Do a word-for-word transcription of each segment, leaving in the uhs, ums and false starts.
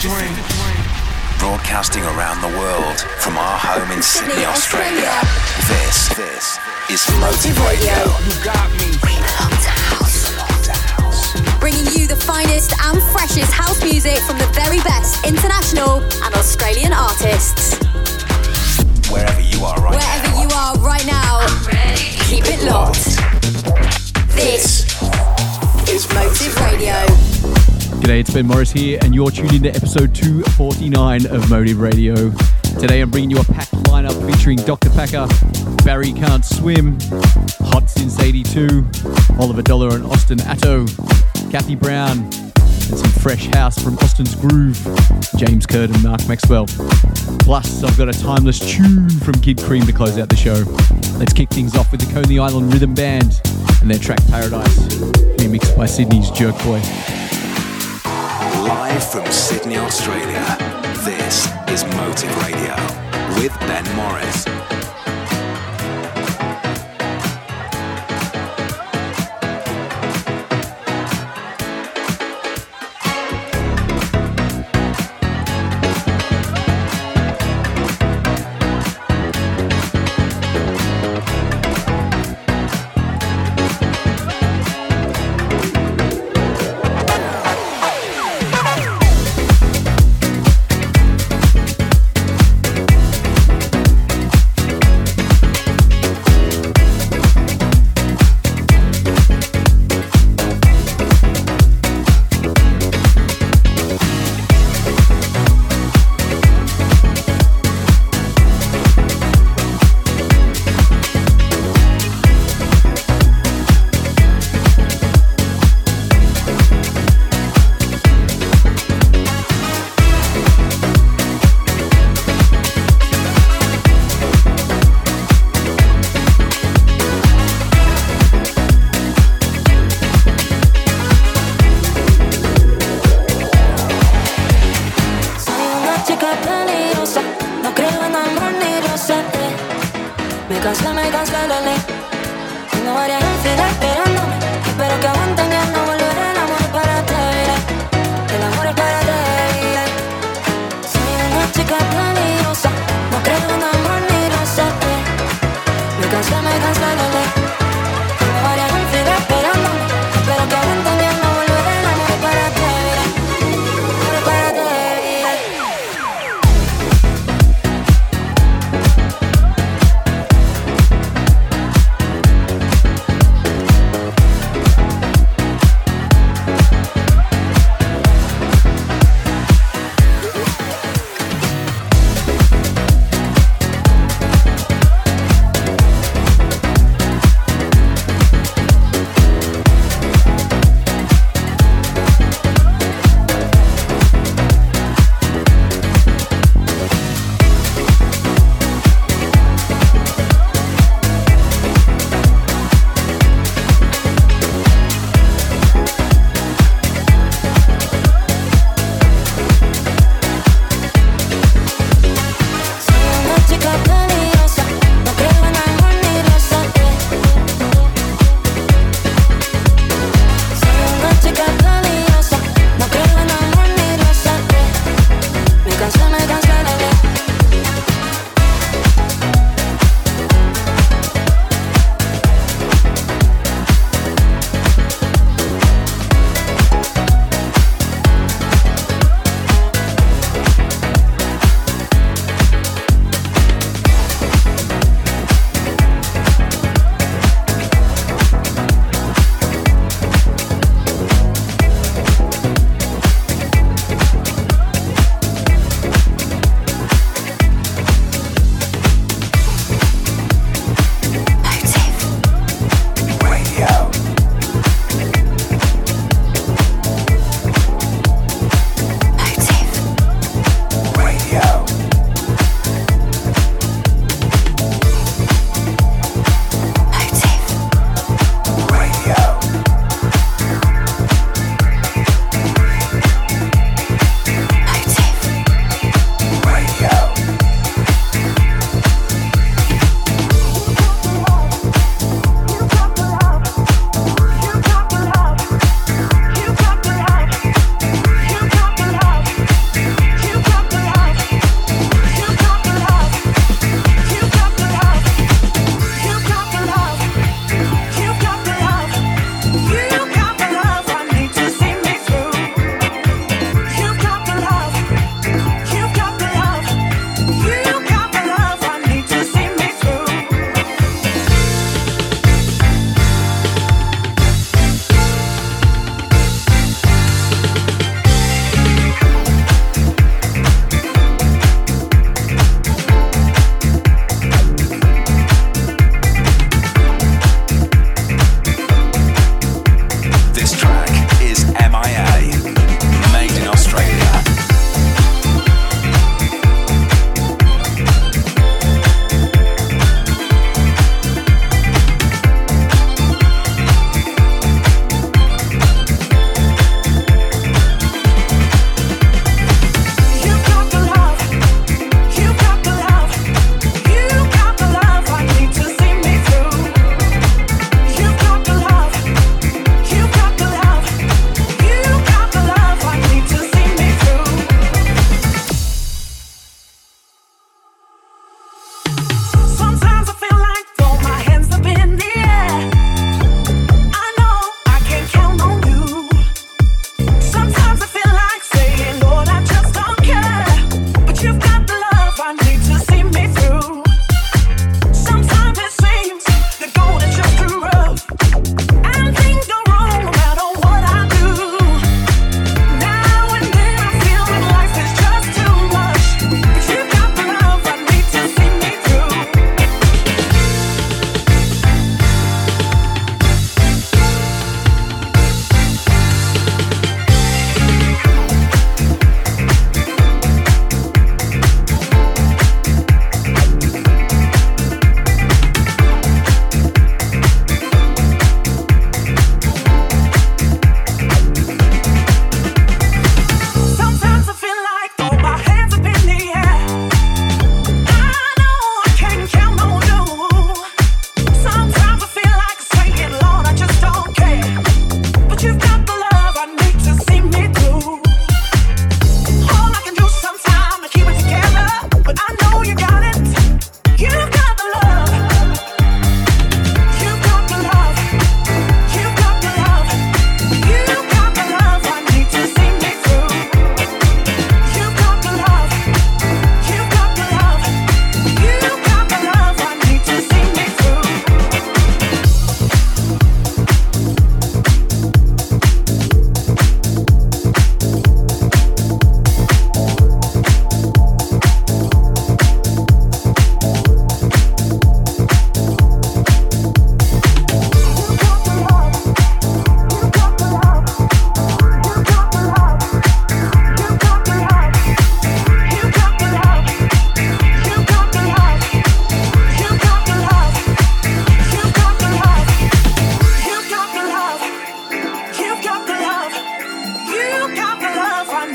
Broadcasting around the world from our home in Sydney, Australia. This, this is Motive Radio. You got me. We belong to house. Bringing you the finest and freshest house music from the very best international and Australian artists. Wherever you are right Wherever now. you are right now, keep it locked. This is Motive Radio. G'day, it's Ben Morris here, and you're tuned into episode two forty-nine of Motive Radio. Today I'm bringing you a packed lineup featuring Doctor Packer, Barry Can't Swim, Hot Since eighty-two, Oliver Dollar and Austin Atto, Kathy Brown, and some fresh house from Austin's Groove, James Curd and Mark Maxwell. Plus, I've got a timeless tune from Kid Cream to close out the show. Let's kick things off with the Coney Island Rhythm Band and their track Paradise, remixed by Sydney's Jerk Boy. Live from Sydney, Australia, this is Motive Radio with Ben Morris.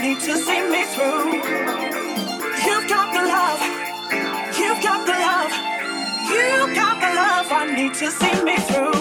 need to see me through. You've got the love, you've got the love, you've got the love I need to see me through.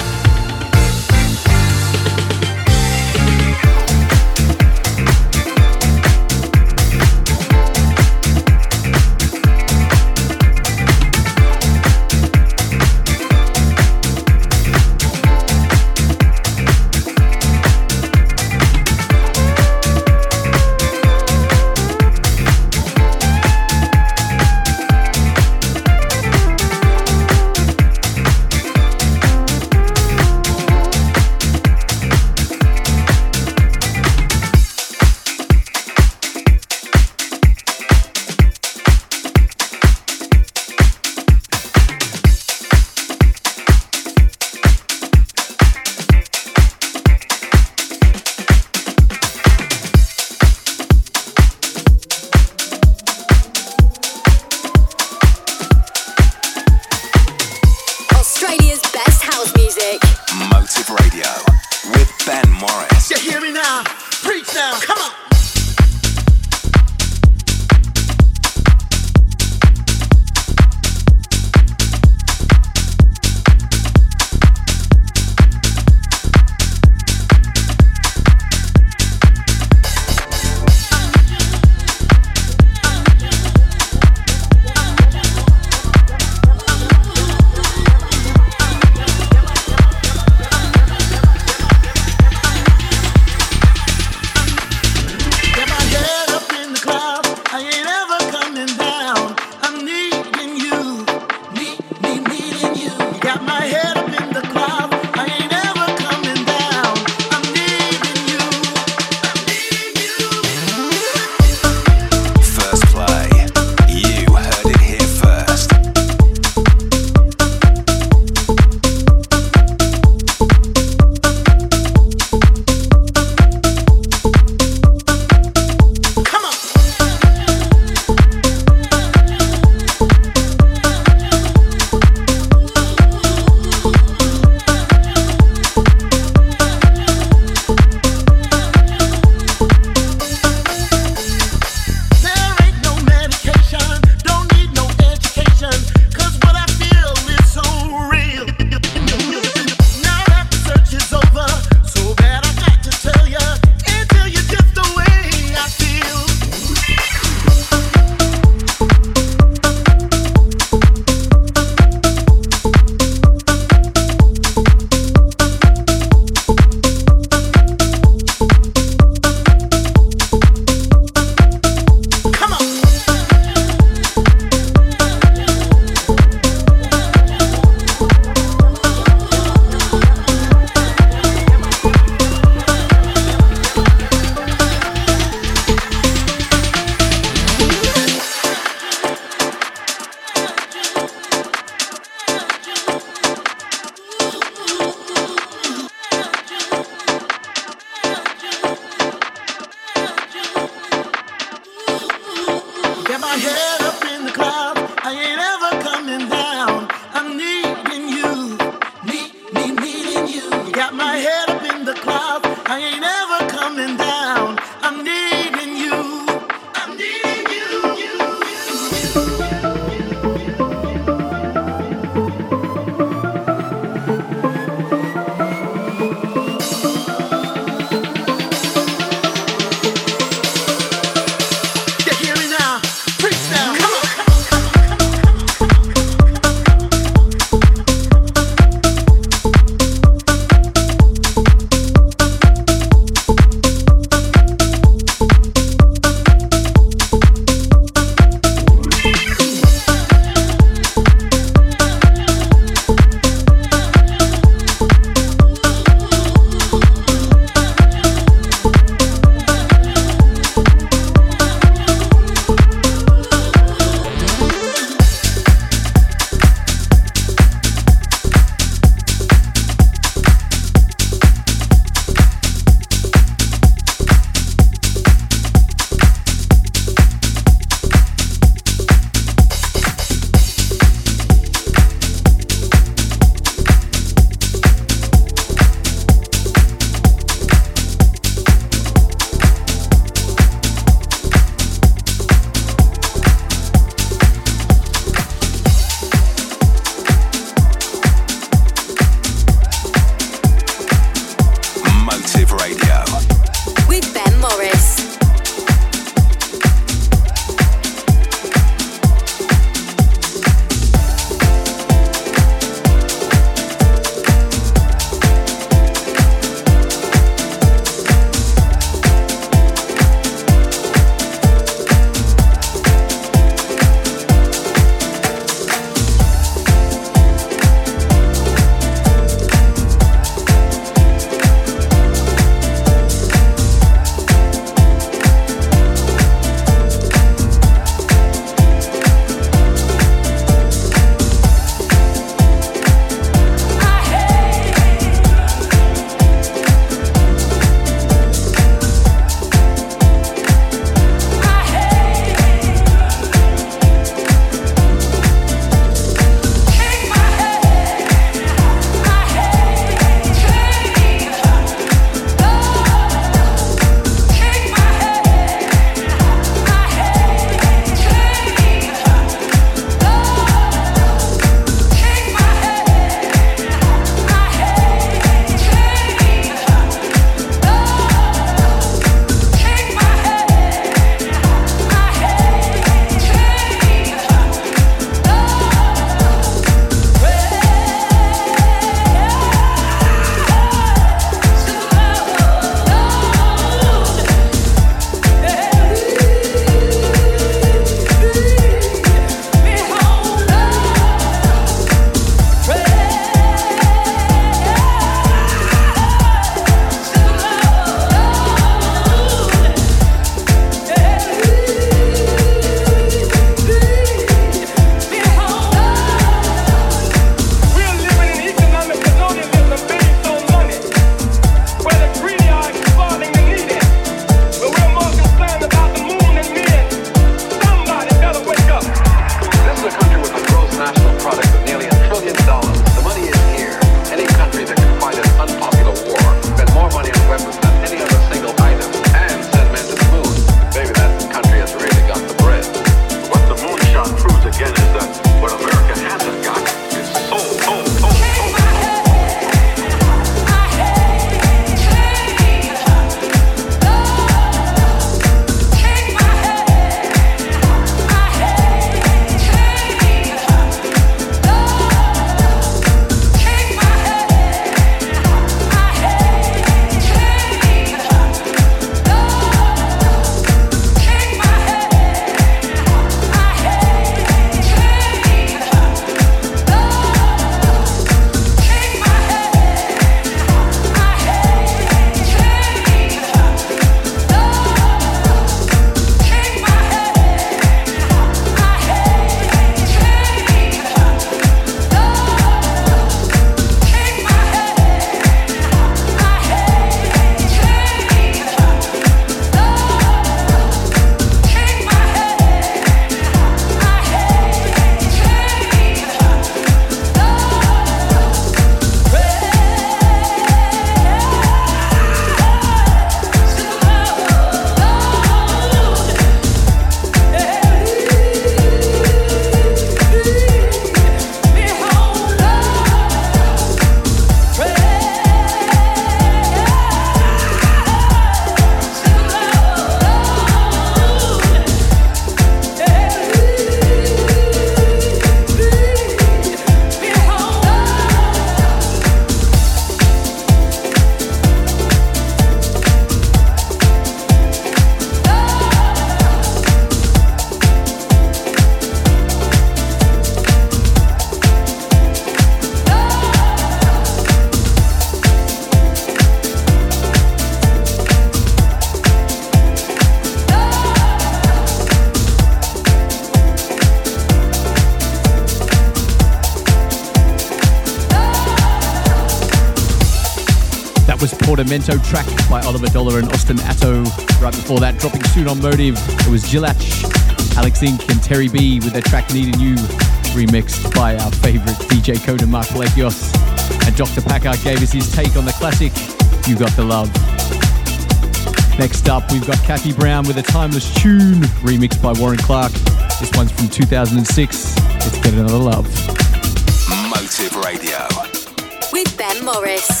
That was Portamento track by Oliver Dollar and Austin Atto. Right before that, dropping soon on Motive, it was Gillach, Alex Inc and Terry B with their track Needing You, remixed by our favourite D J Coda Mark Palacios. And Doctor Packer gave us his take on the classic You Got the Love. Next up, we've got Kathy Brown with a timeless tune, remixed by Warren Clark. This one's from two thousand six. It's Get Another Love. Motive Radio. With Ben Morris.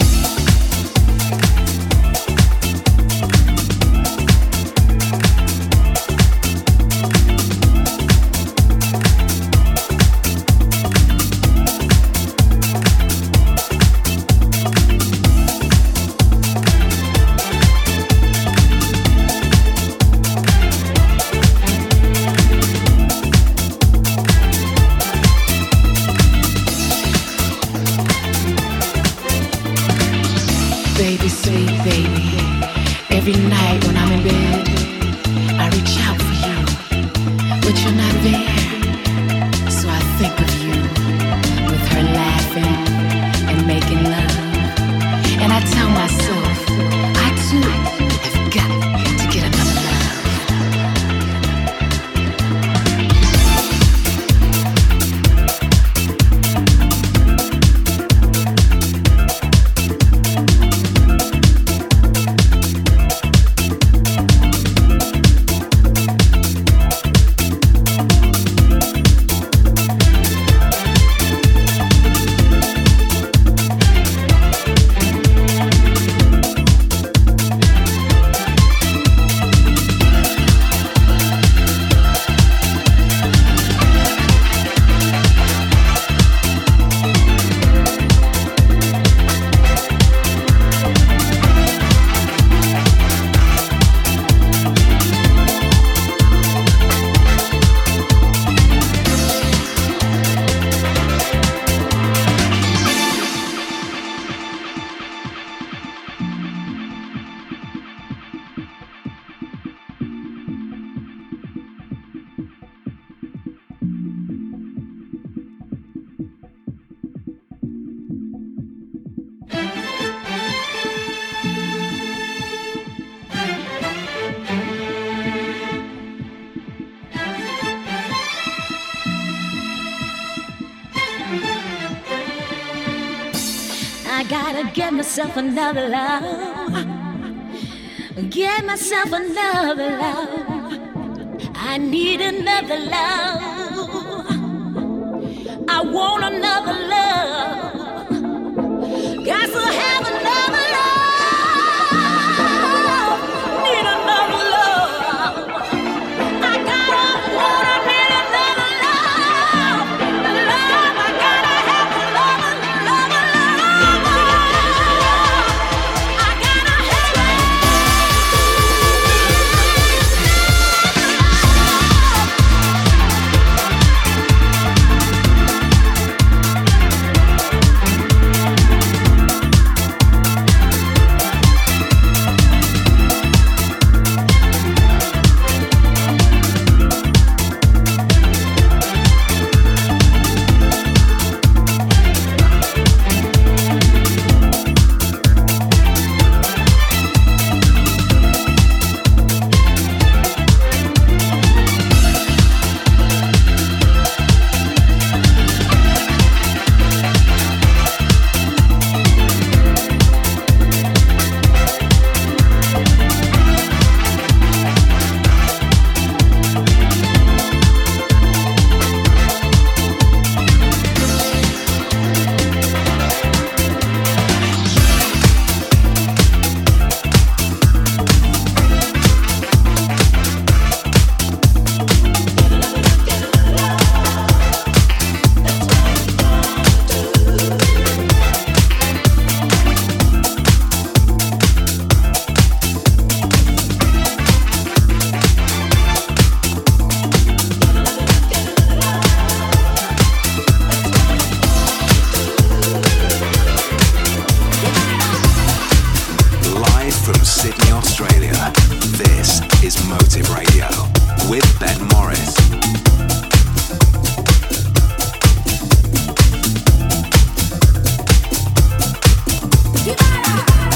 Every night when I'm in bed, I reach out for you, but you're not there. So I think of you, with her laughing and making love. And I tell myself, I too have got to get another love. Get myself another love. Get myself another love. I need another love. I want another love. Got to have another love. Need another love. I gotta want, I need another love. The love I gotta have, the love, love, love. You gotta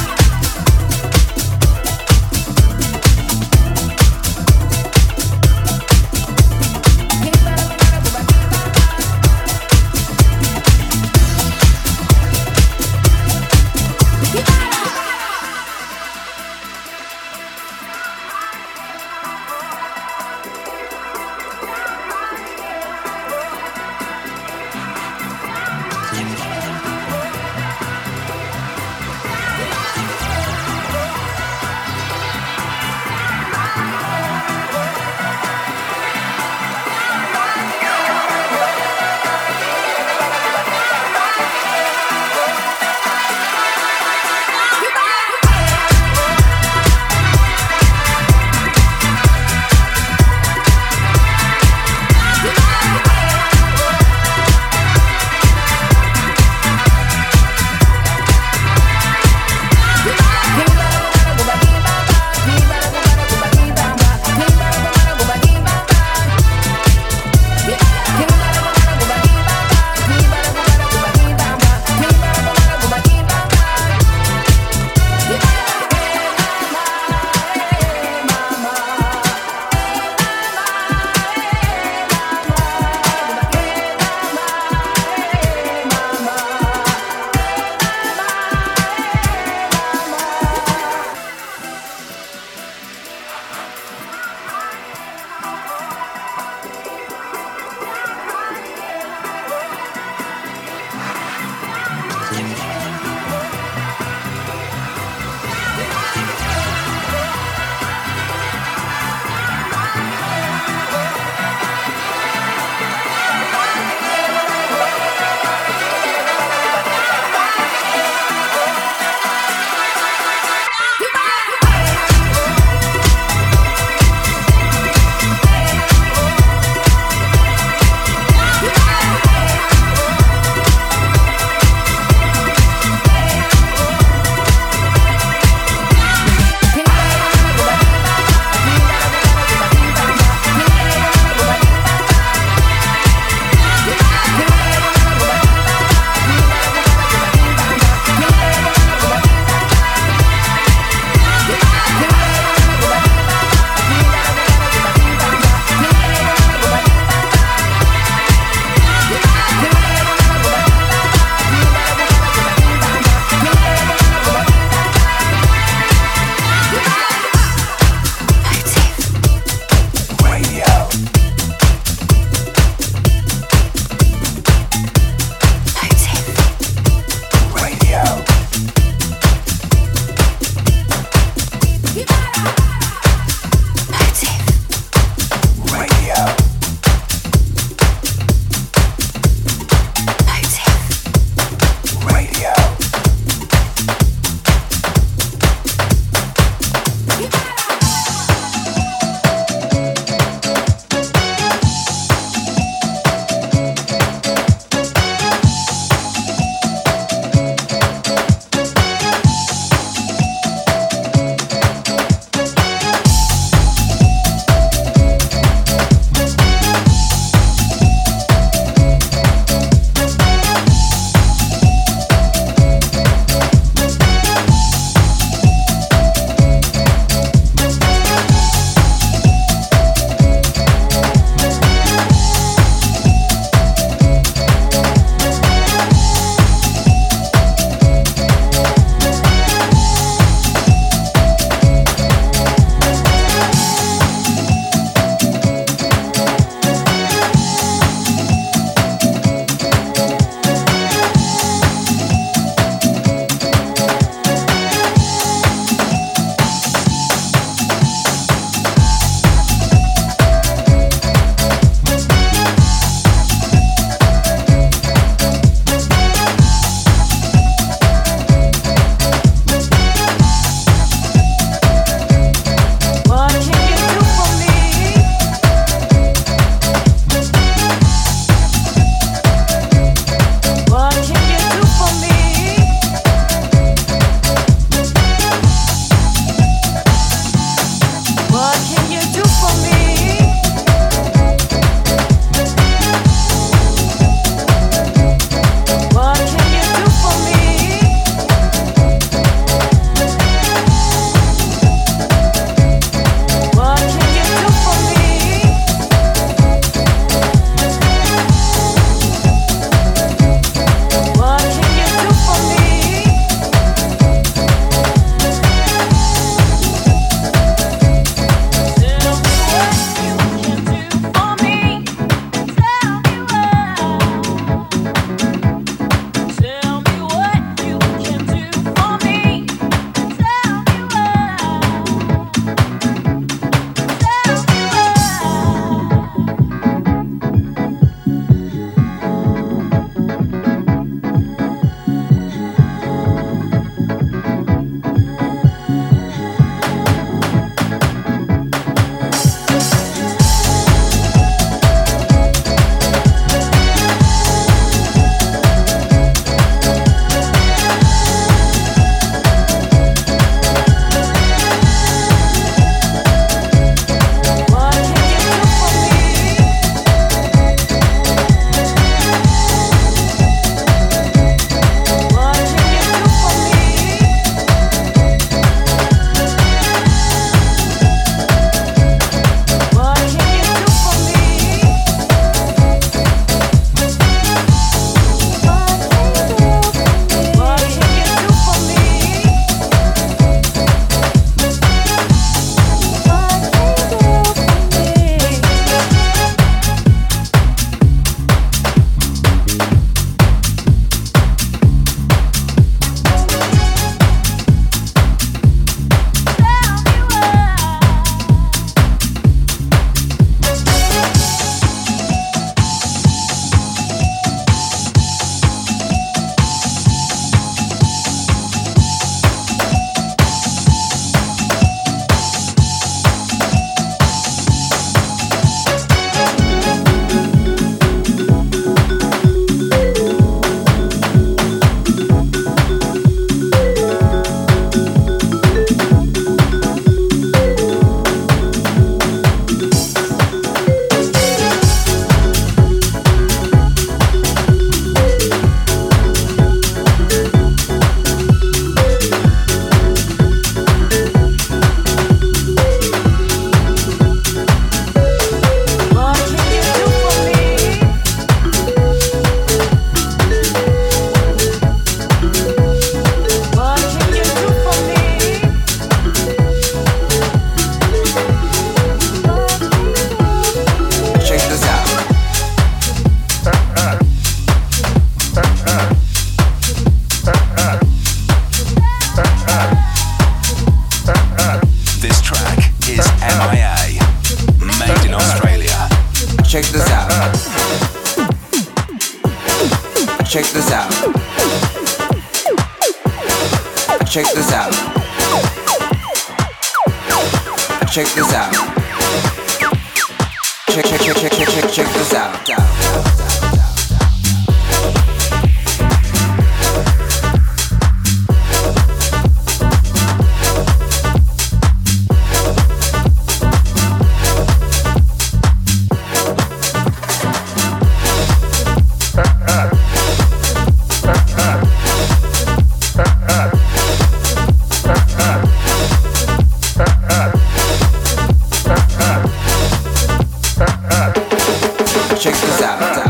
Check this out. Check this out. Check this out. Check check check check check check check this out. Check this out.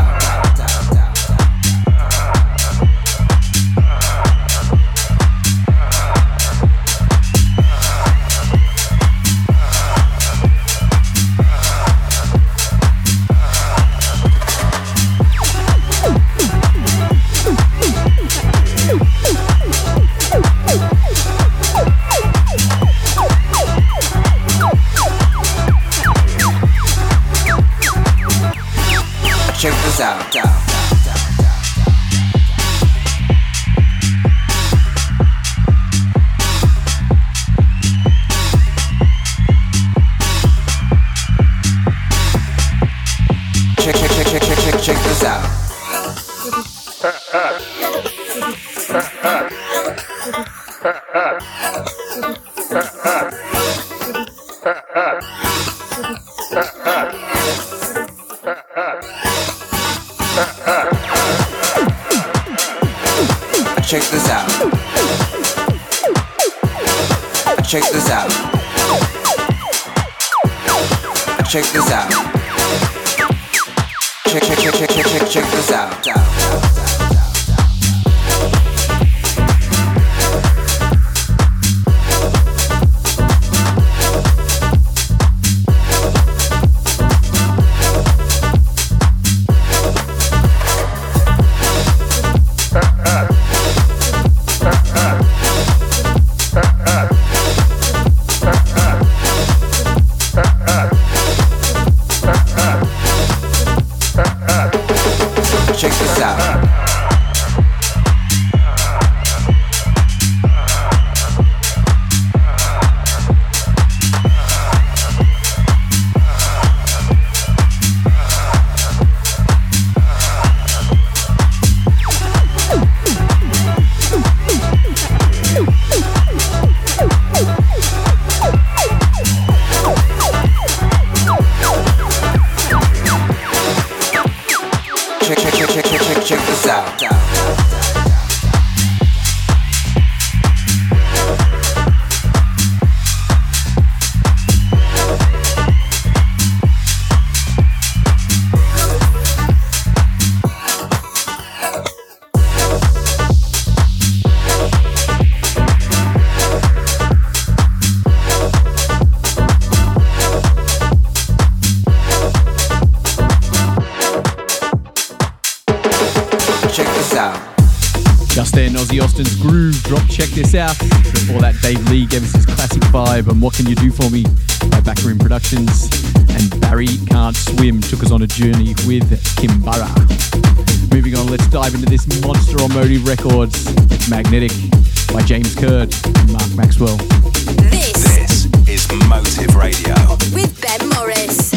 Check this out. Check check check check check check check this out. Check this out. Check this out. Check this out. Check check check check check check check this out. Check this out. Check check check check check check check this out. Check this out. Just then, Ozzy Austin's Groove drop Check This Out. Before that, Dave Lee gave us his classic vibe and What Can You Do For Me by Backroom Productions. And Barry Can't Swim took us on a journey with Kimbara. Moving on, let's dive into this monster on Motive Records. It's Magnetic by James Kurd and Mark Maxwell. This, This is Motive Radio. with Ben Morris.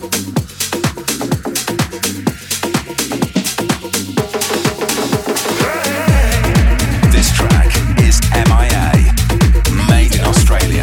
This track is M I A, made in Australia.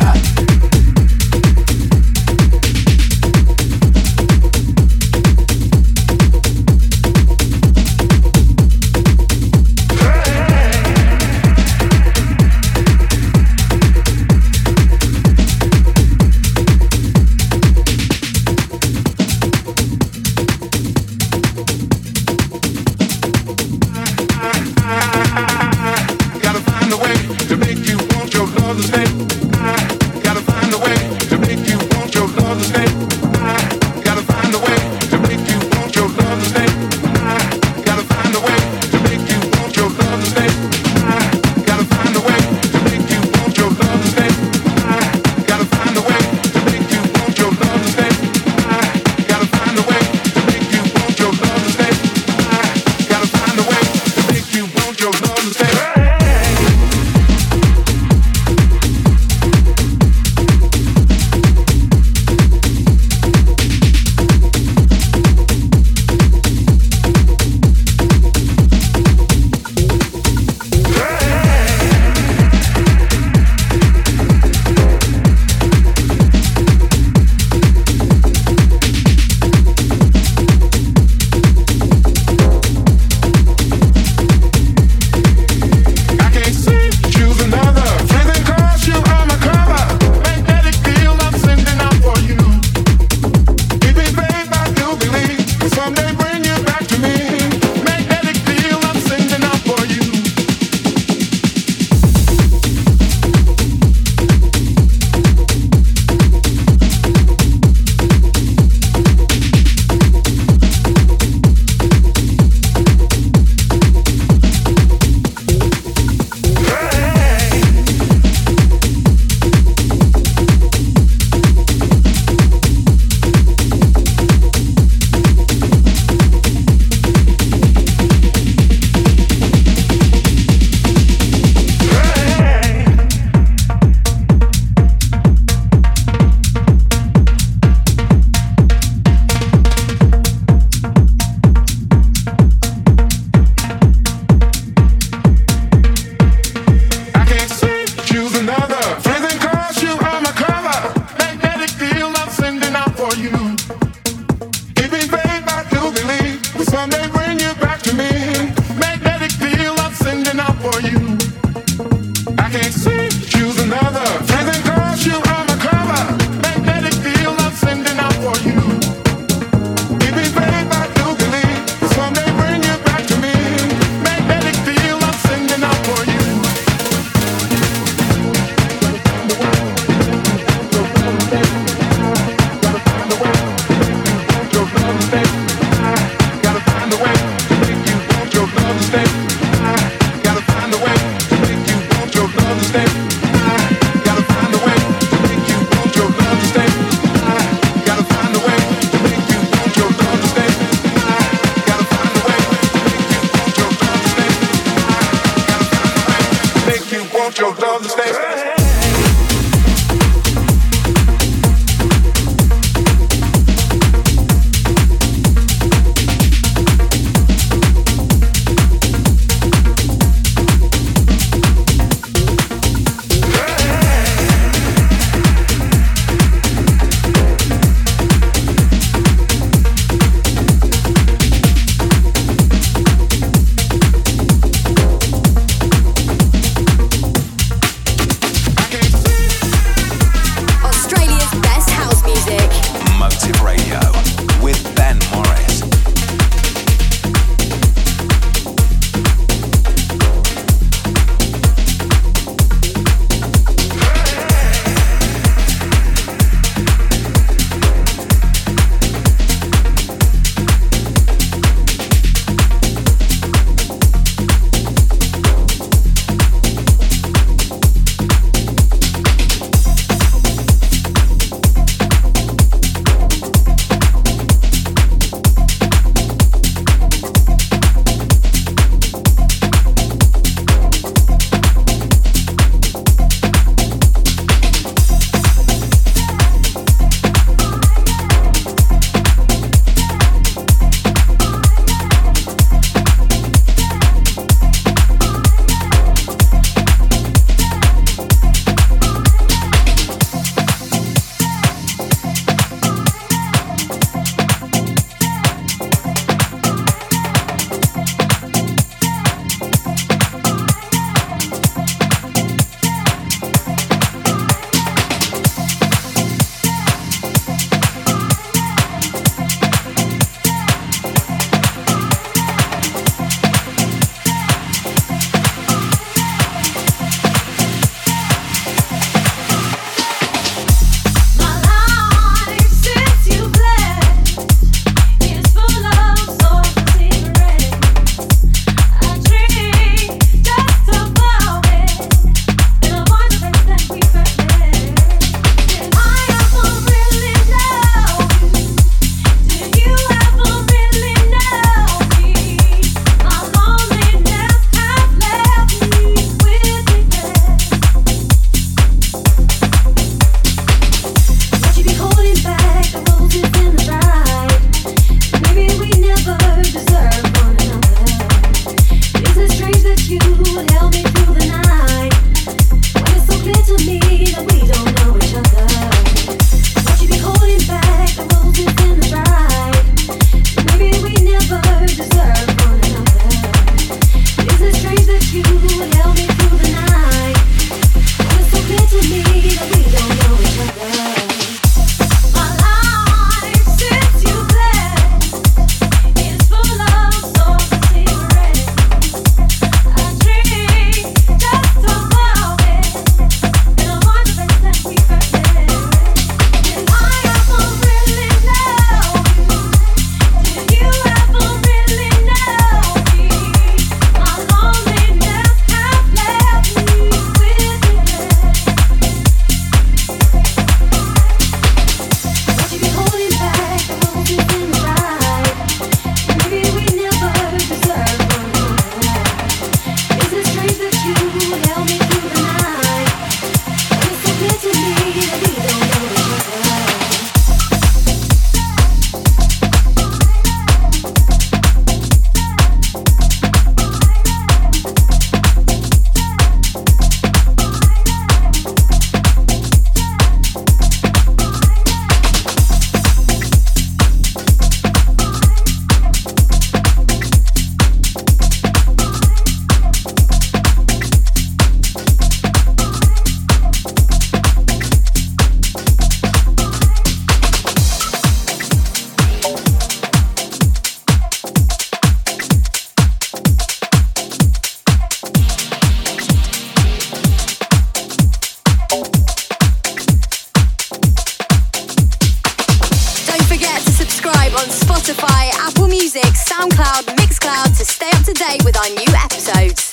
to date with our new episodes.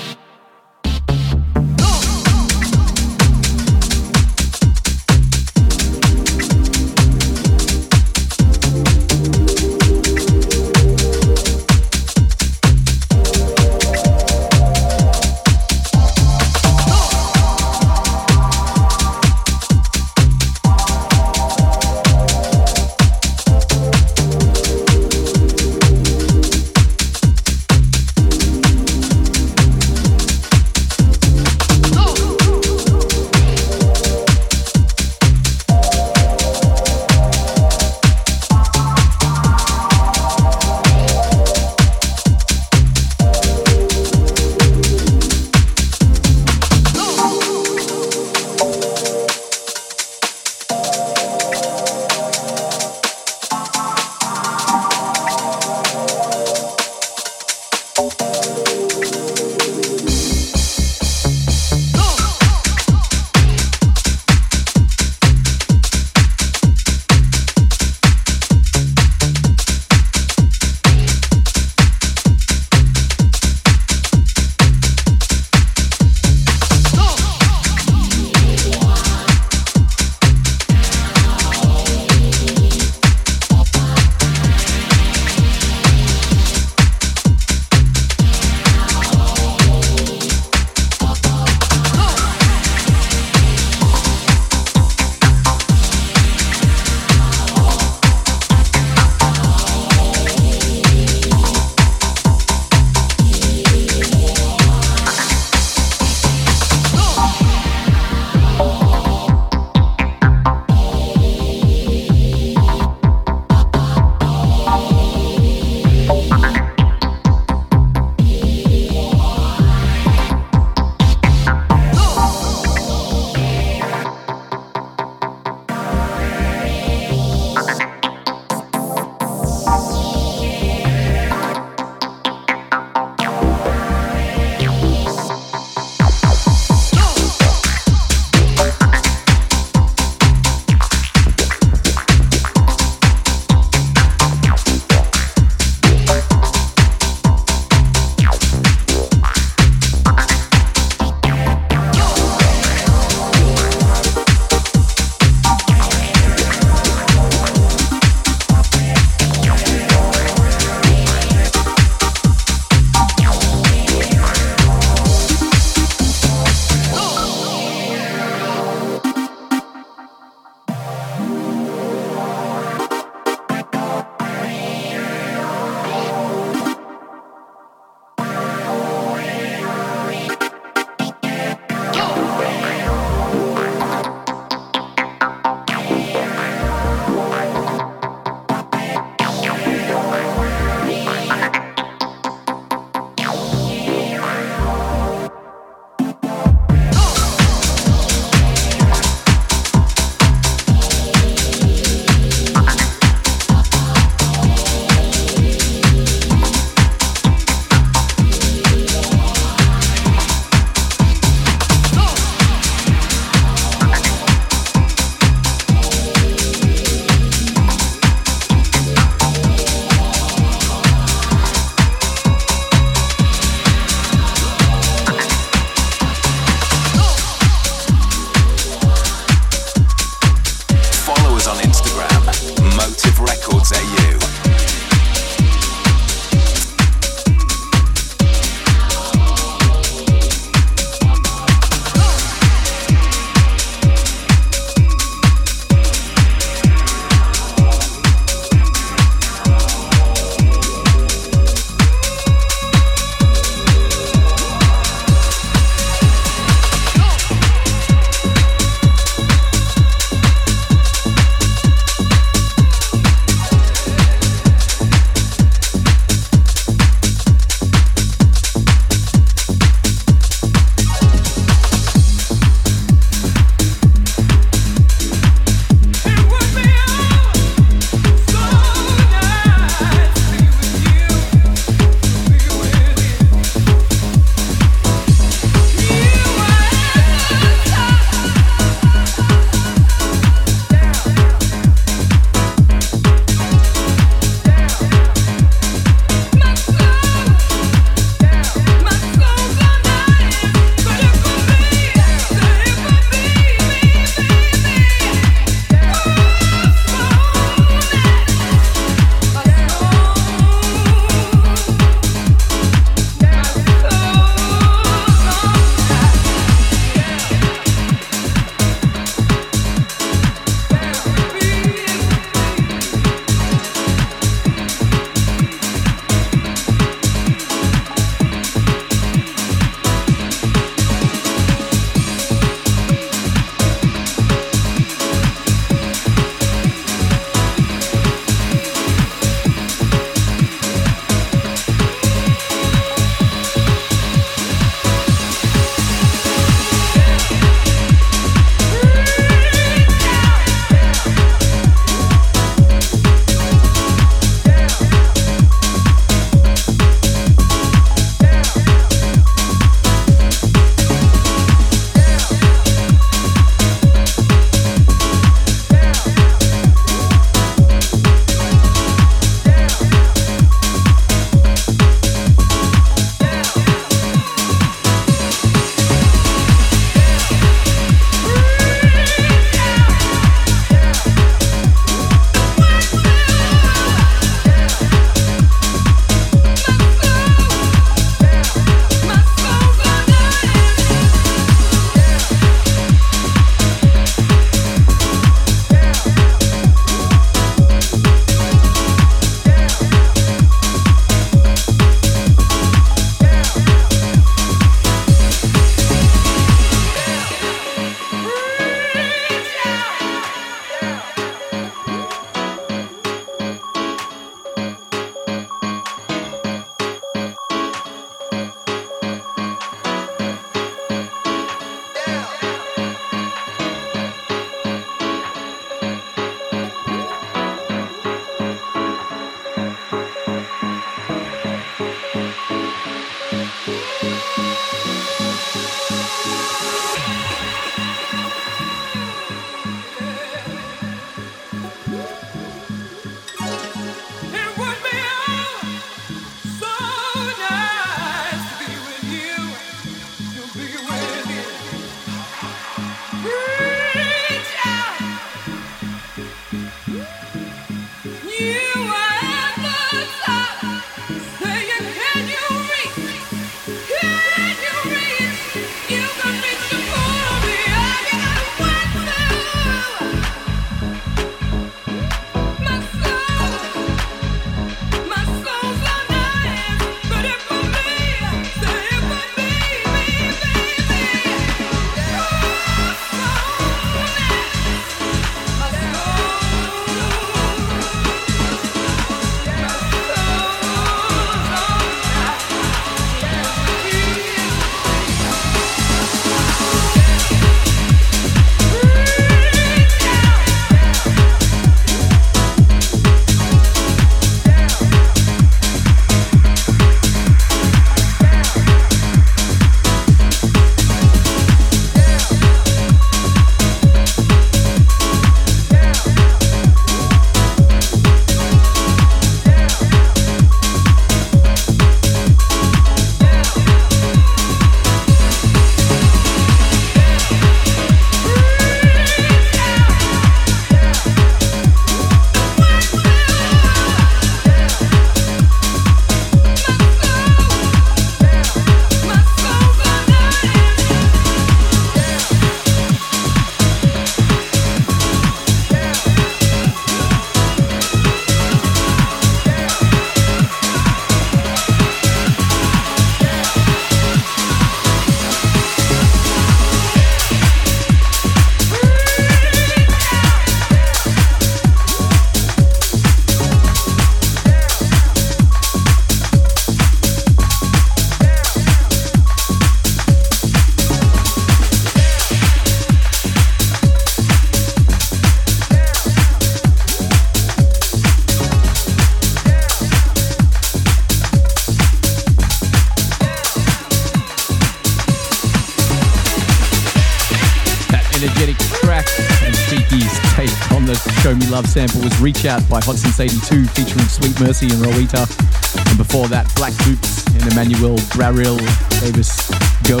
Show Me Love sample was Reach Out by Hot Since eighty-two featuring Sweet Mercy and Rowita. And before that, Black Boots and Emmanuel Braril Davis Go.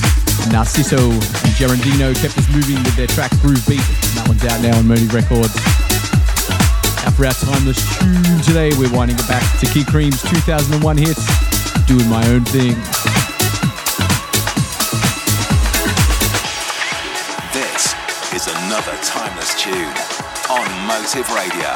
Narciso and Geraldino kept us moving with their track Groove Beat. And that one's out now on Motive Records. Now for our timeless tune today, we're winding it back to Key Cream's two thousand one hit, Doing My Own Thing. This is another timeless tune on Motive Radio.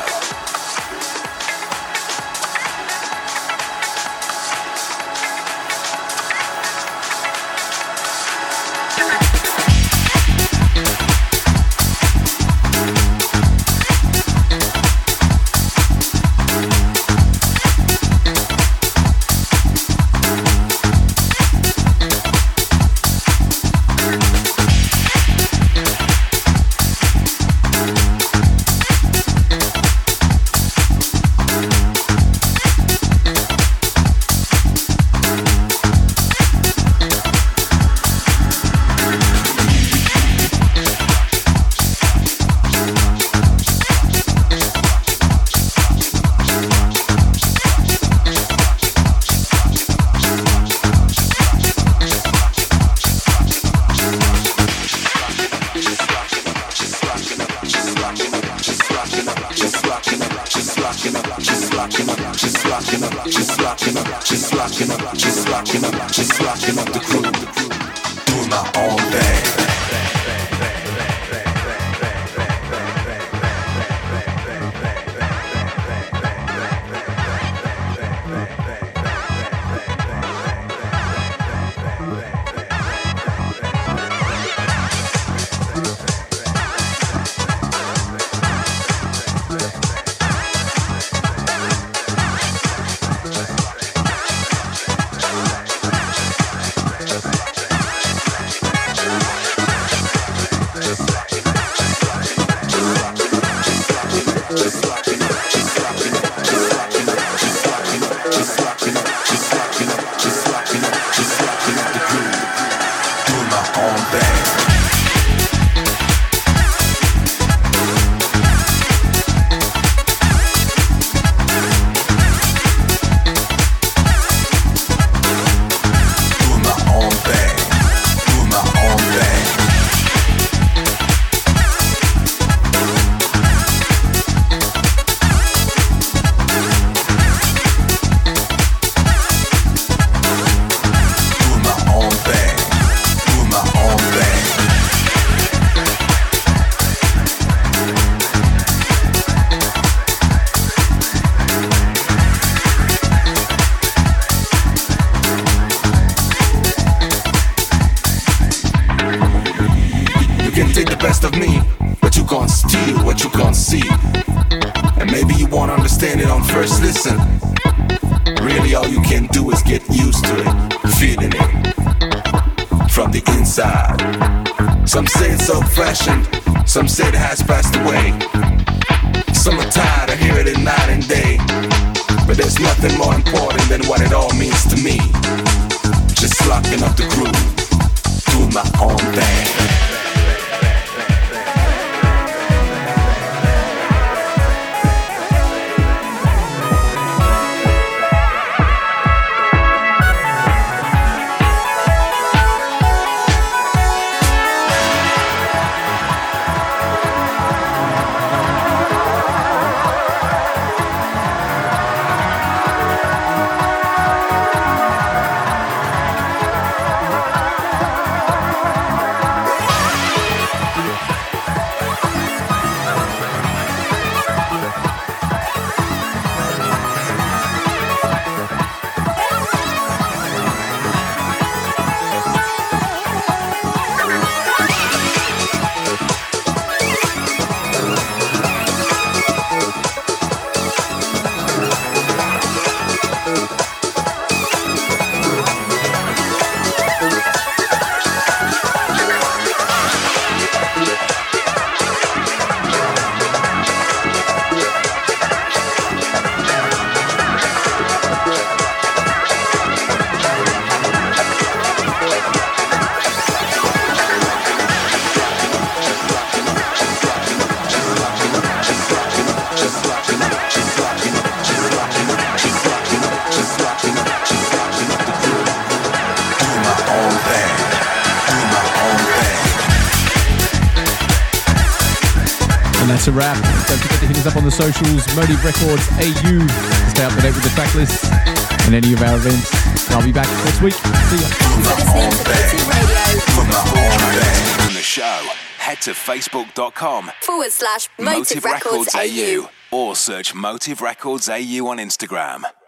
best of me, but you can't steal what you can't see. And maybe you won't understand it on first listen. Really all you can do is get used to it, feeling it from the inside. Some say it's old-fashioned, some say it has passed away. Some are tired of hearing it night and day, but there's nothing more important than what it all means to me. Just locking up the groove, doing my own thing. That's a wrap. Don't forget to hit us up on the socials, Motive Records A U, to stay up to date with the track list and any of our events. I'll be back next week. See ya. On the show, head to facebook.com forward slash Motive Records A U or search Motive Records A U on Instagram.